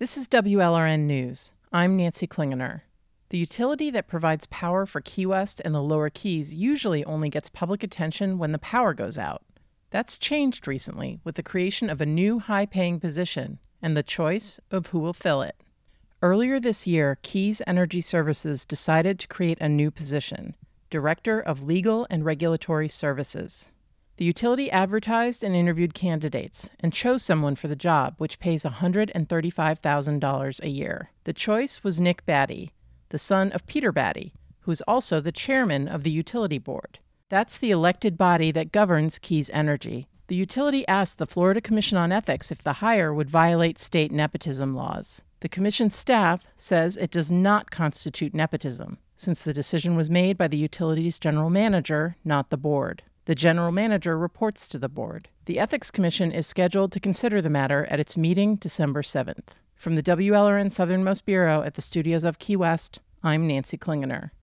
This is WLRN News. I'm Nancy Klingener. The utility that provides power for Key West and the Lower Keys usually only gets public attention when the power goes out. That's changed recently with the creation of a new high-paying position and the choice of who will fill it. Earlier this year, Keys Energy Services decided to create a new position, Director of Legal and Regulatory Services. The utility advertised and interviewed candidates and chose someone for the job, which pays $135,000 a year. The choice was Nick Batty, the son of Peter Batty, who is also the chairman of the utility board. That's the elected body that governs Keys Energy. The utility asked the Florida Commission on Ethics if the hire would violate state nepotism laws. The commission's staff says it does not constitute nepotism, since the decision was made by the utility's general manager, not the board. The general manager reports to the board. The Ethics Commission is scheduled to consider the matter at its meeting December 7th. From the WLRN Southernmost Bureau at the studios of Key West, I'm Nancy Klingener.